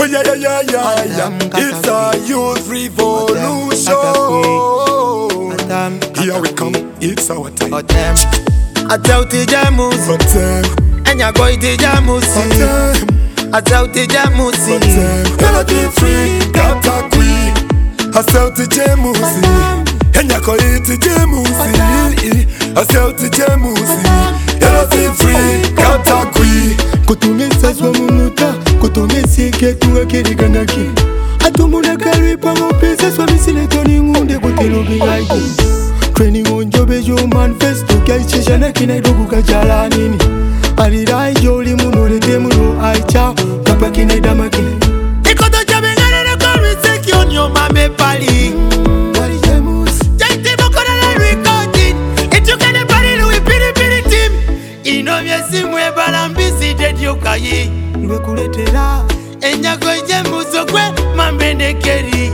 Oh yeah. It's a youth revolution. Here we come, it's our time. Atauti jamusi enya goiti jamusi atauti jamusi melody free kata kui atauti jamusi enya goiti jamusi atauti jamusi melody free kata kui kutungesa swa mumuta kutungesi ketu kiriganaki atumuna kari pango pesa swa misile toni ngunde kutilobi gaiki training on job yo manifesto kaichesha na kinaidogu kajala nini alirai joli munole temulo aicha papa kinaidama kine ikoto chabengana na koriseki onyo mame pali wali jamus jaiti mokona na recording itukane pali lui pili team inomye simwe balambisi dedio kayi lwe kuletera enyago jamuso kwe mambende keri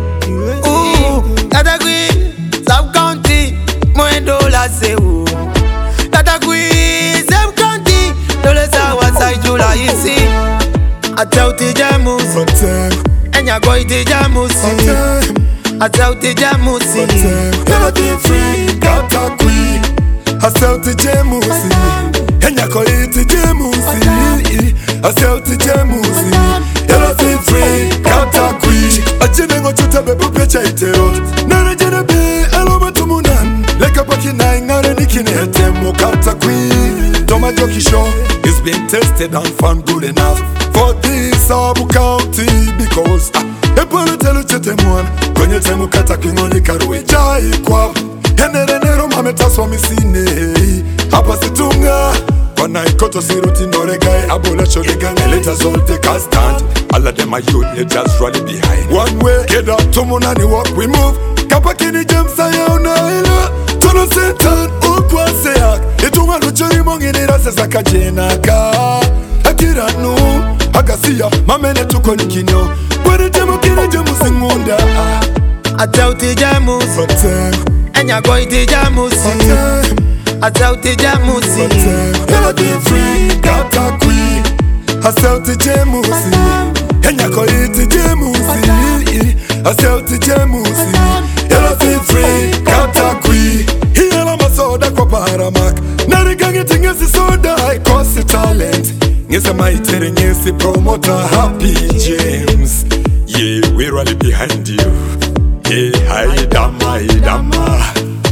tata gwi sub county mwendo la sewu tata gwi sub county dole sawa saijula isi atauti jamusi enyago iti jamusi atauti jamusi melody free kata kui atauti jamusi enyago iti jamusi atauti jamusi melody free kata kui achinengo chutabe bupecha itero nana jena be aloma tumunan leka paki na ingare nikinete mukata kui Toma Joki show is been tested and found good enough for this Abu County because epolo telu chete mwana kwenye temu kata kingoni karuwe jai kwa Henerenero mametaswa misine hapa situnga Wana ikoto siruti noregae abula choligane let us all take a stand all of them are youth let us rally behind one way get up tumunani walk we move kapa kini jemsa ya unaila tuno sentan ukwaseak itunga luchori monginira sesa kajenaka akiranu agasiya mamene tuko nikinyo kwere jemu kine jemu singunda atauti jamusi enyago iti jamusi atauti jamusi melody free kata kui atauti jamusi enyago iti jamusi atauti jamusi melody free kata kui hiyala masoda kwa paramak narigange tingesi soda ikosi talent ngese maitere ngesi promoter Happy James yeah we rally behind you yeah idama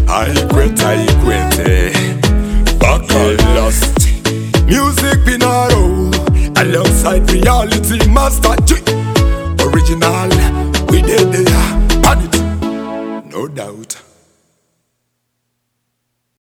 Ikwete Lost Music Pinaro alongside reality master G original we did there on it no doubt.